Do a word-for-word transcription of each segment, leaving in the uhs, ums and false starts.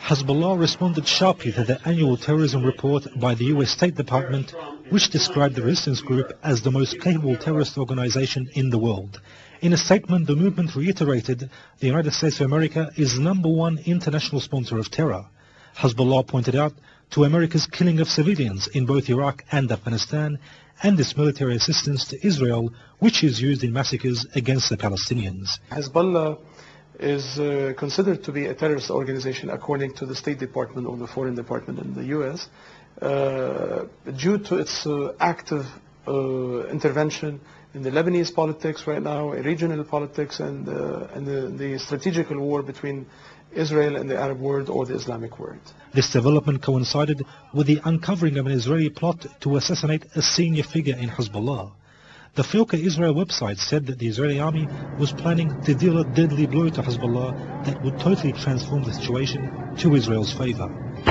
Hezbollah responded sharply to the annual terrorism report by the U S State Department, which described the resistance group as the most capable terrorist organization in the world. In a statement, the movement reiterated the United States of America is number one international sponsor of terror. Hezbollah pointed out to America's killing of civilians in both Iraq and Afghanistan and its military assistance to Israel, which is used in massacres against the Palestinians. Hezbollah is uh, considered to be a terrorist organization according to the State Department or the Foreign Department in the U S uh, due to its uh, active uh, intervention in the Lebanese politics right now, regional politics, and, uh, and the, the strategical war between Israel and the Arab world or the Islamic world. This development coincided with the uncovering of an Israeli plot to assassinate a senior figure in Hezbollah. The Filka Israel website said that the Israeli army was planning to deal a deadly blow to Hezbollah that would totally transform the situation to Israel's favor.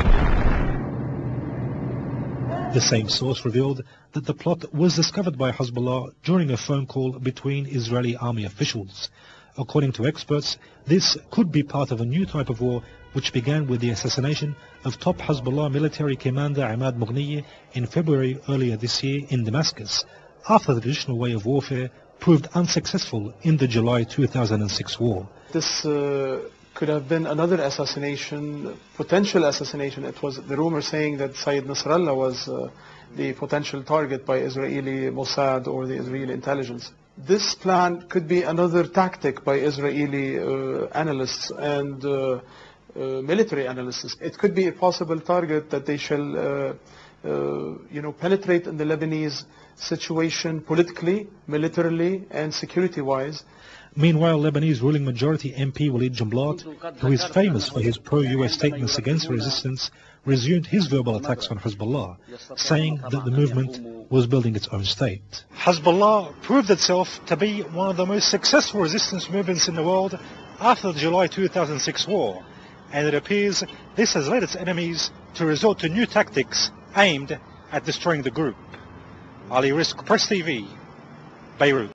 The same source revealed that the plot was discovered by Hezbollah during a phone call between Israeli army officials. According to experts, this could be part of a new type of war which began with the assassination of top Hezbollah military commander Ahmad Mughniye in February earlier this year in Damascus, after the traditional way of warfare proved unsuccessful in the July two thousand six war. This uh, could have been another assassination, potential assassination. It was the rumor saying that Sayyid Nasrallah was uh, the potential target by Israeli Mossad or the Israeli intelligence. This plan could be another tactic by Israeli uh, analysts and uh, uh, military analysts. It could be a possible target that they shall uh, uh, you know, penetrate in the Lebanese situation politically, militarily, and security-wise. Meanwhile, Lebanese ruling majority M P Walid Jumblat, who is famous for his pro-U S statements against resistance, resumed his verbal attacks on Hezbollah, saying that the movement was building its own state. Hezbollah proved itself to be one of the most successful resistance movements in the world after the July two thousand six war, and it appears this has led its enemies to resort to new tactics aimed at destroying the group. Ali Rizk, Press T V, Beirut.